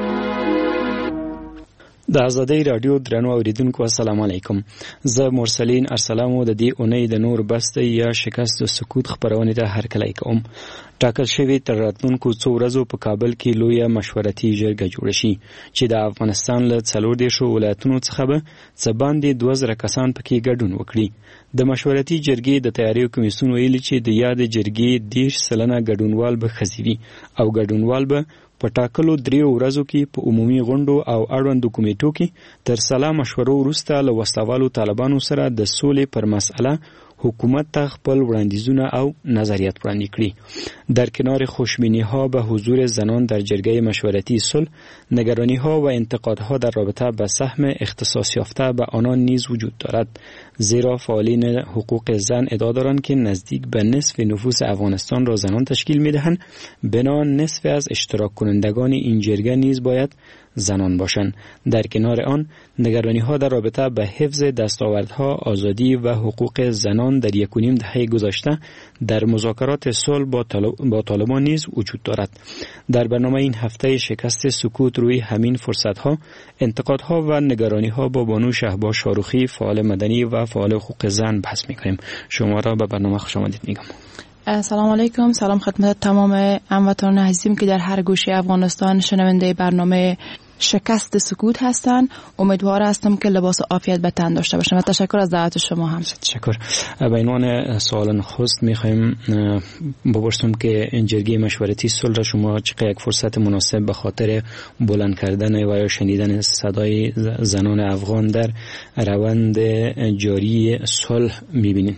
د آزادۍ رادیو درنو اوریدونکو السلام علیکم. زه مرسلین ارسلامو د دې اونۍ د نور بسته یا شکست سکوت خبرونه ته هرکلی کوم. ټاکل شوی تر راتلونکو څو ورځو په کابل کې لویه مشورتي جرګه جوړه شي چې د افغانستان له 14 ولایتونو څخه به څه باندې 2000 کسان پکې ګډون وکړي. د مشورتي جرګې د تیاریو کمیسیون ویلي چې د یاد جرګې 10% ګډونوال به خزيوي او ګډونوال به په ټاکلو 3 ورځو کې په عمومي غونډو او اړوندو کمیټو کې تر سلا مشورو وروسته له وسلوالو طالبانو سره د سولې پر مسأله حکومت ته خپل وړاندیزونه او نظریات وړاندې کړي. در کنار خوشبینی‌ها به حضور زنان در جرگه مشورتی صلح، نگرانی‌ها و انتقادها در رابطه با سهم اختصاص یافته به آنان نیز وجود دارد، زیرا فعالین حقوق زن ادعا دارند که نزدیک به نصف نفوس افغانستان را زنان تشکیل می‌دهند. بنابراین نصف از اشتراک کنندگان این جرگه نیز باید زنان باشند. در کنار آن نگرانی‌ها در رابطه به حفظ دستاوردها، آزادی و حقوق زنان در 1.5 دهه گذشته در مذاکرات صلح با طالبان نیز وجود دارد. در برنامه این هفته شکست سکوت روی همین فرصت‌ها، انتقادها و نگرانی‌ها با بانو شهباز شاروخی، فعال مدنی و فعال حقوق زن بحث می‌کنیم. شما را به برنامه خوش آمدید میگم. سلام علیکم. سلام خدمت تمام هموطنان عزیزم که در هر گوشه افغانستان شنونده برنامه شکست سکوت هستن. امیدوار هستم که لباس عافیت به تن داشته باشن و تشکر از دعوت شما هم. تشکر. به عنوان سوال نخست میخوایم بپرسیم که این جرگه مشورتی صلح را شما چقدر یک فرصت مناسب به خاطر بلند کردن و یا شنیدن صدای زنان افغان در روند جاری صلح میبینین؟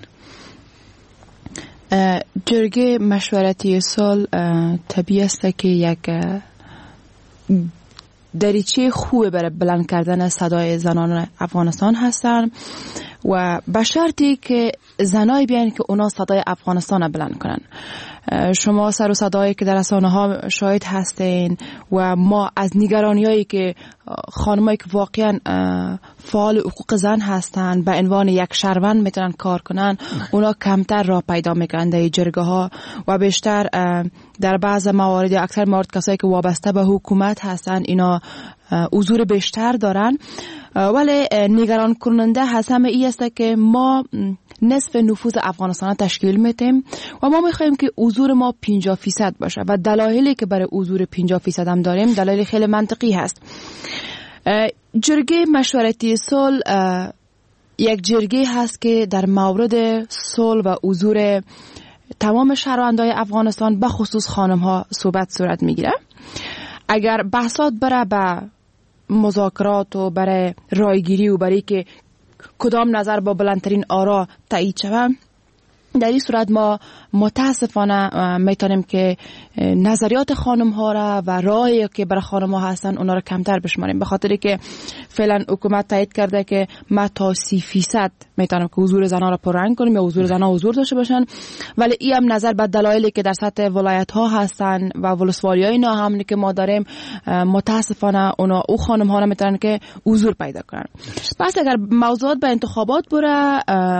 جرگه مشورتی صلح طبیعی است که یک دریچه خوبه برای بلند کردن صدای زنان افغانستان هستن و به شرطی که زنای بیان که اونا صدای افغانستان بلند کنن. شما سر و صدایی که در رسانه ها شاهد هستین و ما از نگرانیایی که خانمایی که واقعا فعال حقوق زن هستن به عنوان یک شهروند میتونن کار کنن، اونا کمتر راه پیدا میکنن در جرگه ها و بیشتر در بعض موارد یا اکثر موارد کسایی که وابسته به حکومت هستن اینا حضور بیشتر دارن. ولی نگران کننده هست همه ای است که ما نصف نفوذ افغانستان تشکیل میدیم و ما میخوایم که حضور ما 50% باشه و دلایلی که برای حضور 50% هم داریم دلایل خیلی منطقی هست. جرگه مشورتی صلح یک جرگه هست که در مورد صلح و حضور تمام شهروندان افغانستان به خصوص خانم ها صورت میگیره. اگر بحثات بره به مذاکرات و برای رایگیری و برای که کدام نظر با بلندترین آرا تایید شود، در این صورت ما متاسفانه میتونیم که نظریات خانم ها را و راهی که برای خانم ها هستن اونا را کمتر بشماریم، به خاطری که فعلا حکومت تایید کرده که ما تا 30% میتونیم که حضور زنان را پررنگ کنیم یا حضور زنان حضور داشته باشن. ولی این هم نظر به دلایلی که در سطح ولایت ها هستن و ولسوالی های اینا هم که ما داریم متاسفانه اونا او خانم ها را میتونن که حضور پیدا کنن. پس اگر موضوعات به انتخابات بره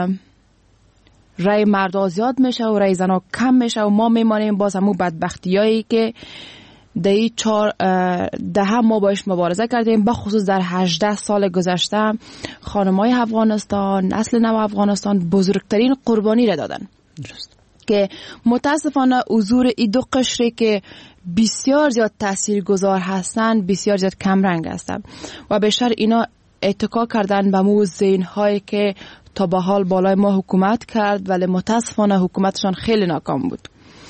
رای مردا زیاد میشه و رای زنا کم میشه و ما میمانیم باز همون بدبختیایی که در این 4 ما باش مبارزه کردیم، به خصوص در 18 سال گذشته خانمای افغانستان، نسل نو افغانستان بزرگترین قربانی را دادن که متاسفانه حضور این دو قشری که بسیار زیاد تاثیرگذار هستن بسیار زیاد کم رنگ هستن و بیشتر اینا اتکا کردن به مو ذهن‌هایی که تا به حال بالای ما حکومت کرد ولی متاسفانه حکومتشان خیلی ناکام بود.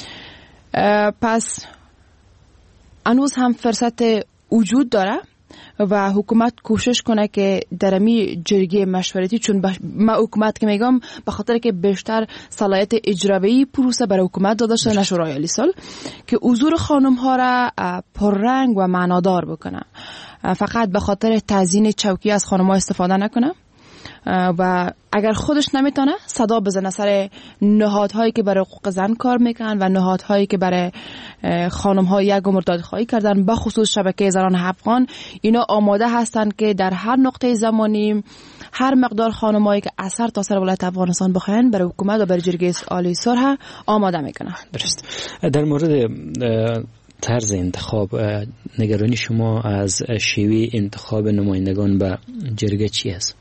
پس هنوز هم فرصت وجود داره و حکومت کوشش کنه که در می جرگه مشورتی، چون ما حکومت که میگم به خاطر که بیشتر صلاحیت اجرایی پروسه برای حکومت داده شده نه شورای عالی صلح، که حضور خانم ها را پررنگ و معنادار بکنه، فقط به خاطر تزیین چوکی از خانم ها استفاده نکنه و اگر خودش نمیتونه صدا بزنه سر نهادهایی که برای حقوق زن کار میکنن و نهادهایی که برای خانم ها یک مرداد خواهی کردن، به خصوص شبکه زنان افغان. اینا آماده هستن که در هر نقطه زمانی هر مقدار خانمایی که اثر تاثیر ولایت افغانستان بخواین برای حکومت و برای جرگه عالی صلح آماده میکنن. درست. در مورد طرز انتخاب، نگرانی شما از شیوه انتخاب نمایندگان به جرگه چی است؟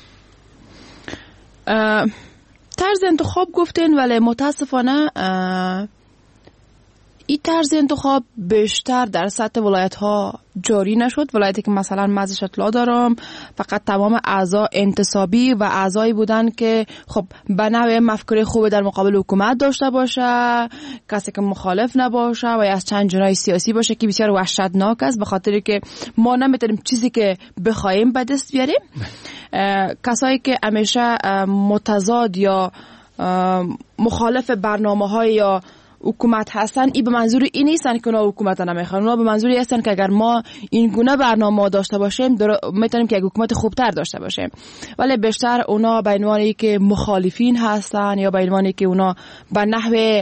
طرز انتخاب گفتین ولی متاسفانه این طرز انتخاب بیشتر در سطح ولایت ها جاری نشد. ولایتی که مثلا من ازش اطلاع دارم فقط تمام اعضا انتصابی و اعضایی بودن که خب به نوع مفکوره خوب در مقابل حکومت داشته باشه، کسی که مخالف نباشه و یا از چند جناح سیاسی باشه که بسیار وحشتناک است، به خاطر که ما نمیتونیم چیزی که بخوایم به دست بیاریم. کسایی که همیشه متضاد یا مخالف برنامه‌های یا حکومت هستن، این به منظور این نیستن که اونا حکومت نمیخوان، اونا به منظوری هستن که اگر ما این گونه برنامه داشته باشیم میتونیم که یک حکومت خوبتر داشته باشیم. ولی بیشتر اونا به عنوانی که مخالفین هستن یا به عنوانی که اونا به نحوه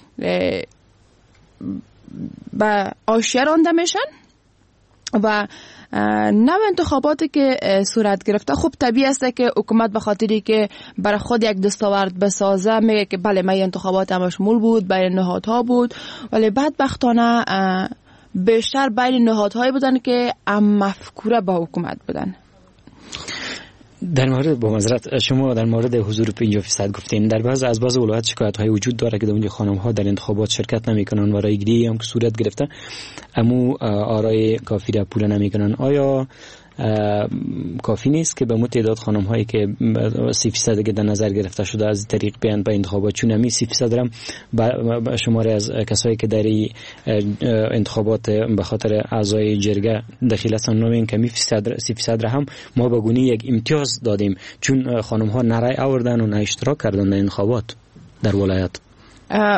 به آشیه رانده میشن و نوع انتخاباتی که صورت گرفته خب طبیعی است که حکومت به خاطری که برای خود یک دستاورد بسازه میگه که بله ما انتخابات مشمول بود بین نهادها بود، ولی بدبختانه بیشتر بین نهادهایی بودن که مفکوره با حکومت بودن. در مورد با معذرت شما در مورد حضور 50% گفتین، در بعض ولایات شکایت‌های وجود داره که اونجا خانم‌ها در انتخابات شرکت نمی‌کنن و رایگیری هم که صورت گرفته امو آرای کافی را پول نمی‌کنن. آیا کافی نیست که به مو تعداد خانم هایی که 30% که در نظر گرفته شده از طریق بیان به انتخابات، چون همی 30% هم شماره از کسایی که در انتخابات به خاطر اعضای جرگه دخیل هستن نامین کمی 30% هم ما به گونه یک امتیاز دادیم چون خانم ها نه رای آوردن و نه اشتراک کردن در انتخابات در ولایت.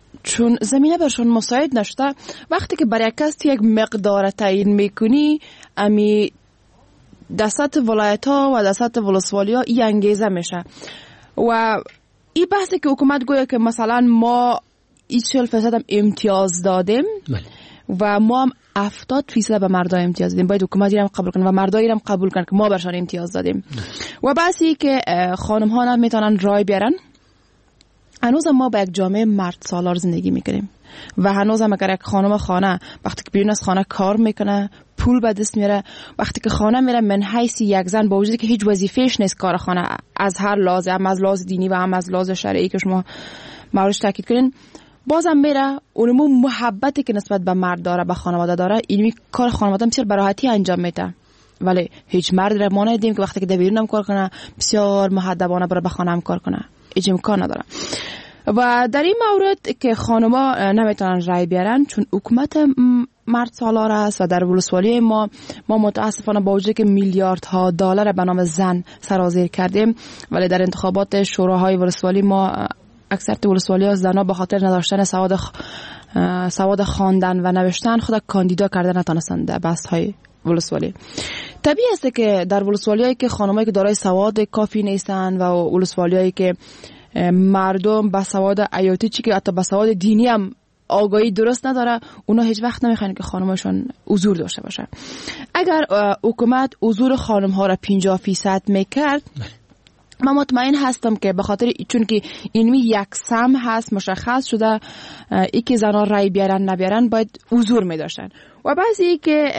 چون زمینه برشون مساعد نشده، وقتی که برای کس یک مقدار تعیین میکنی امی دست ولایت ها و دست ولسوالی ها این انگیزه میشه و این بحثی که حکومت گویا که مثلا ما 40% هم امتیاز دادیم و ما هم 70% به مردای امتیاز دادیم، باید حکومت ایرم قبول کنه و مردای ایرم قبول کنه که ما برشان امتیاز دادیم. و بحثی که خانم ها نمیتونن رای بیارن، هنوز ما با یک جامعه مرد سالار زندگی میکنیم و هنوز هم اگر یک خانم خانه وقتی که بیرون از خانه کار میکنه پول به دست میاره، وقتی که خانه میره من حیث یک زن با وجودی که هیچ وظیفهش نیست کار خانه از هر لحاظ، هم از لحاظ دینی و هم از لحاظ شرعی که شما موردش تاکید کنین، بازم میره اونمو محبتی که نسبت به مرد داره به خانواده داره، اینمی کار خانواده بسیار به راحتی انجام میده. ولی هیچ مرد را ما ندیدیم که وقتی که بیرون هم کار کنه بسیار مؤدبانه برای به خانه هم کار کنه، هیچ امکان نداره. و در این مورد که خانما نمیتونن رای بیارن چون حکومت مرد سالار است و در ولسوالی ما متاسفانه با وجودی که میلیاردها دلار به نام زن سرازیر کردیم، ولی در انتخابات شوراهای ولسوالی ما اکثر ولسوالی ها زنها به خاطر نداشتن سواد خواندن و نوشتن خود کاندیدا کردن نتونستند در بحث‌های ولسوالی. طبیعی است که در ولسوالیایی که خانمایی که دارای سواد کافی نیستن و ولسوالیایی که مردم با سواد حیاتی چی که حتی با سواد دینی هم آگاهی درست نداره، اونا هیچ وقت نمیخوان که خانماشون حضور داشته باشه. اگر حکومت حضور خانم ها را 50% میکرد، من مطمئن هستم که به خاطر چون که اینمی یک سم هست مشخص شده ای که زنها رای بیارن نبیارن باید حضور می داشتن و بعضی ای که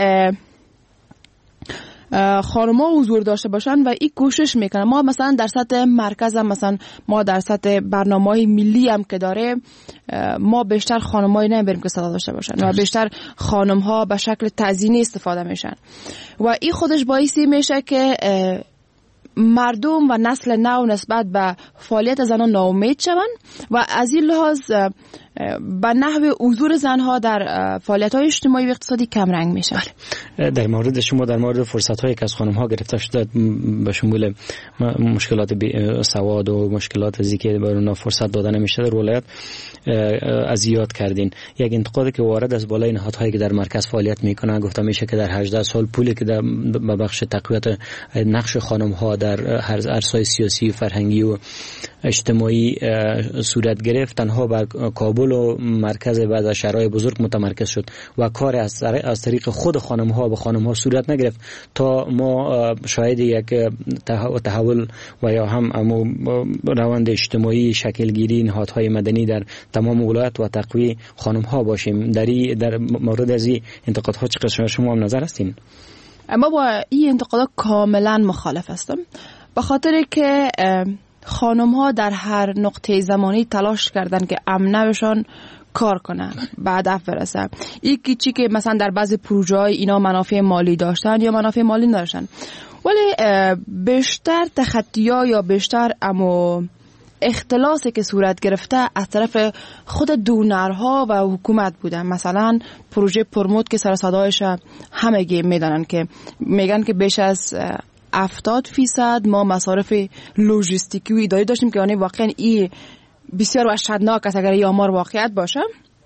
خانم‌ها حضور داشته باشن و این کوشش میکنن. ما مثلا در سطح مرکز هم مثلا ما در سطح برنامه‌های ملی هم که داره ما بیشتر خانم‌هایی نمیبریم که صدا داشته باشن و بیشتر خانم‌ها به شکل تعزینی استفاده میشن و این خودش باعثی میشه که مردم و نسل نو نسبت به فعالیت زنان ناامید شوند و از این لحاظ به نحو حضور زنها در فعالیت‌های اجتماعی و اقتصادی کم رنگ میشه. در مورد شما در مورد فرصت‌هایی که از خانم‌ها گرفته شده به شمول مشکلات سواد و مشکلات از اینکه به اونها فرصت داده نمیشه در ولایت از یاد کردین. یک انتقادی که وارد از بالای نهادهایی که در مرکز فعالیت میکنن گفته میشه که در 18 سال پولی که در بخش تقویت نقش خانم‌ها در هر عرصه‌های سیاسی، فرهنگی و اجتماعی صورت گرفت تنها بر کابل و مرکز بعض از شهرهای بزرگ متمرکز شد و کار از طریق خود خانم‌ها به خانم‌ها صورت نگرفت تا ما شاهد یک تحول و یا هم روند اجتماعی شکلگیری نهادهای مدنی در تمام ولایت و تقویت خانم‌ها باشیم. در مورد از این انتقادها چقدر شما هم نظر هستین؟ اما با این انتقادات کاملا مخالف هستم، به خاطر که خانم ها در هر نقطه زمانی تلاش کردن که امنشان کار کنن بعد برسه. یکی چی که مثلا در بعضی پروژه های اینا منافع مالی داشتن یا منافع مالی نداشتن، ولی بیشتر تخطی‌ها یا بیشتر اختلاسی که صورت گرفته از طرف خود دونرها و حکومت بودن. مثلا پروژه پرمود که سر صدایش همگی میدانن که میگن که بیش از 70% ما مصارف لوجستیکی و اداری داشتیم که واقعا این بسیار وحشتناک است اگر این آمار واقعیت باشه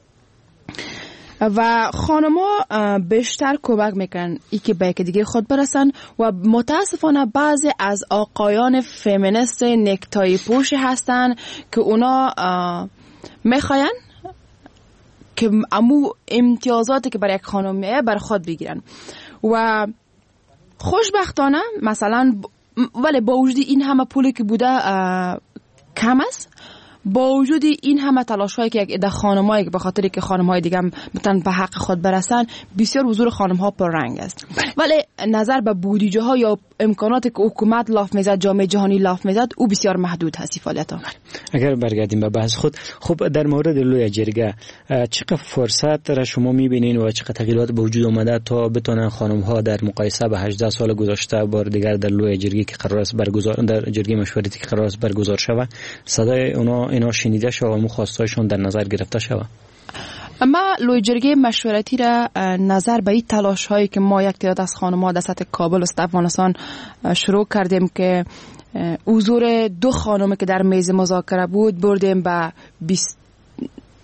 و خانم‌ها بیشتر کمک میکنن ای که به یکی دیگه خود برسن و متاسفانه بعضی از آقایان فمینیست نکتای پوش هستن که اونا میخواین که امو امتیازاتی که برای یک خانم بر خود بگیرن و خوشبختانه مثلا ولی با وجود این همه پولی که بوده کم است، با وجود این همه تلاش‌هایی که یک عده خانم‌هایی که به خاطر که خانم‌های دیگه هم بتونن به حق خود برسن، بسیار حضور خانم‌ها پررنگ است. ولی نظر به بودجه‌ها یا امکاناتی که حکومت لاف میزد، جامعه جهانی لاف میزد، او بسیار محدود هست فعالیت‌ها. اگر برگردیم به بحث خود، خب در مورد لوی جرگه چقدر فرصت را شما می‌بینین و چقدر تغییرات به وجود اومده تا بتونن خانم‌ها در مقایسه به 18 سال گذشته بار دیگر در لوی جرگه که قرار است برگزار در جرگه مشورتی که قرار است برگزار شود صدای اینا شنیده شود و مخواستایشون در نظر گرفته شود؟ اما لوی جرگه مشورتی را نظر به این تلاش هایی که ما یک تعداد از خانم‌ها در سطح کابل و افغانستان شروع کردیم که حضور 2 خانم که در میز مذاکره بود بردیم به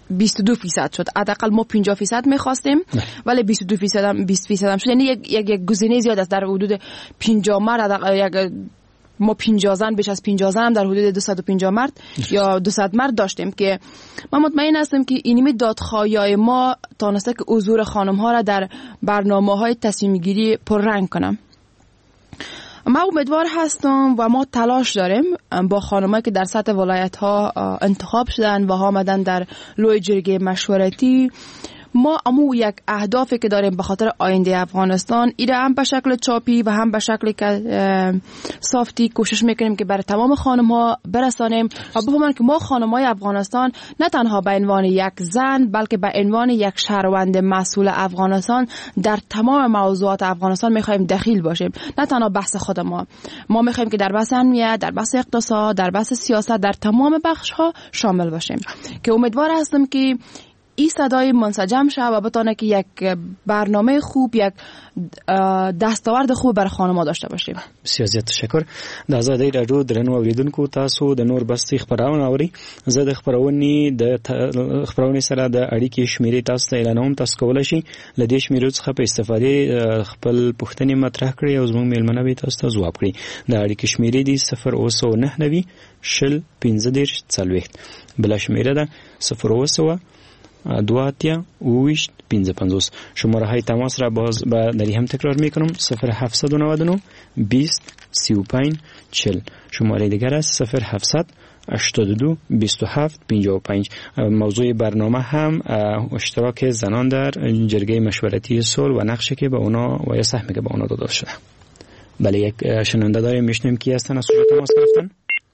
22% شد. حداقل ما 50% می‌خواستیم ولی 22% هم 20% هم شد. یعنی یک گزینه زیاد است. در حدود 50 مرد ما 50 زن بیش از 50 زن هم در حدود 250 مرد یا 200 مرد داشتیم که من مطمئن هستم که اینمی دادخواهی ما تانسته که حضور خانم ها را در برنامه‌های تصمیم گیری پررنگ کنم. ما امیدوار هستم و ما تلاش داریم با خانمایی که در سطح ولایت ها انتخاب شدن و آمدن در لوی جرگه مشورتی، ما امو یک اهدافی که داریم به خاطر آینده افغانستان ایره هم به شکل چاپی و هم به شکل سافتی کوشش میکنیم که برای تمام خانم ها برسانیم و بفهمن که ما خانم های افغانستان نه تنها به عنوان یک زن بلکه به عنوان یک شهروند مسئول افغانستان در تمام موضوعات افغانستان میخوایم دخیل باشیم. نه تنها بحث خود ما میخوایم که در بحث امنیت، در بحث اقتصاد، در بحث سیاست، در تمام بخش ها شامل باشیم که امیدوار هستم که این صدای منسجم شه و بتونه که یک برنامه خوب، یک دستاورد خوب برای خانم‌ها داشته باشیم. بسیار زیاد تشکر. د آزادۍ راډیو درنو اوریدونکو تاسو د نور بستي خبرونه اوري. زه د خبرونې سره د اړیکې شمیرې تاسو ته اعلانوم. تاسو کولای شئ له دې شمیرو څخه په استفادې خپل پوښتنې مطرح کړئ او زموږ میلمنه به تاسو ته ځواب کړي. د اړیکې شمیرې دی 0990 شل 15 40. بل شمیره ده 09 دواتیا ویشت 55. شماره های تماس را باز دری هم تکرار میکنم 0799 20 35 40. شماره دیگر است 0700 82 27 55. موضوع برنامه هم اشتراک زنان در جرگه مشورتی صلح و نقشی که به اونا و یا سهمی که به اونا داده شده. بله یک شنونده داریم، میشنویم کی هستن، از کجا تماس گرفتن؟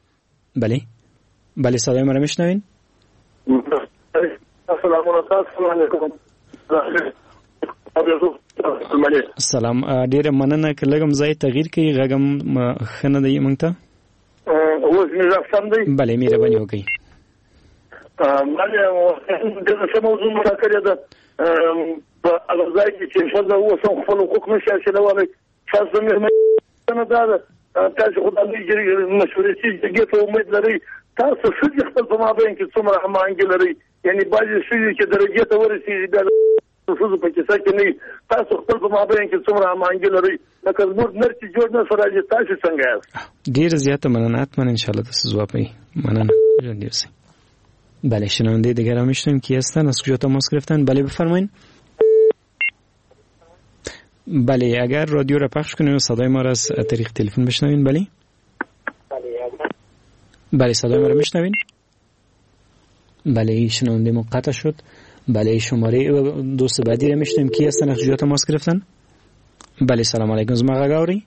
بله صدای ما را میشنوین؟ سلام، ډیره مننه که لږم ځای تغییر کړئ، غږم ښه نه دی موږ ته. اوس مې غږ سم دی؟ بله مهرباني وکړئ. بله دغه څه موضوع مو راکړې ده په هغه ځای کې چې ښځه اوس هم خپل حقوق نشي حاصلولی. ستاسو مېرمنې دا ده تاسو خو د مشورتي جرګې ته امید لرئ، تاسو ښځې خپل په مابین کې څومره هماهنګي لرئ؟ یعنی بعضې ښځې چې درجې ته ورسېږي بیا د ښځو په کیسه کې نه وي، تاسو خپل په مابین کې څومره هماهنګي لرئ؟ لکه زموږ نر چې جوړ نه سره راځي، تاسو څنګه یاست؟ ډېره زیاته مننه، حتما انشاءالله تاسو ځواب وایي. مننه، ژوندي اوسئ. بله شنونده دیگر هم میشنویم کی هستن، از کجا تماس گرفتن؟ بله بفرمایید. بله اگر رادیو را پخش کنین و صدای ما را از طریق تلفن بشنوین. بله صدای ما را میشنوین؟ بله شنونده ما قطع شد. بله شماره دوست بعدی را میشنویم کی هستن، از کجا تماس گرفتن؟ بله سلام علیکم، زما غږ اورئ؟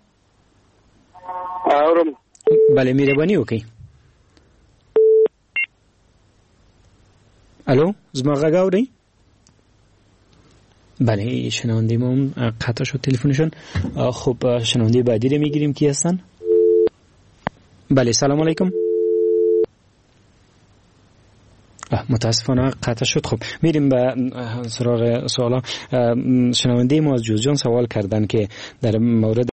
اورم. بله مهرباني وکړئ. الو زما غږ اورئ؟ بله شنونده ما قطع شد تلفنشون. خب شنونده بعدی رو میگیریم کی هستن؟ بله سلام علیکم. متاسفانه قطع شد. خب میریم به سراغ سوالا. شنونده ما از جوزجان سوال کردن که در مورد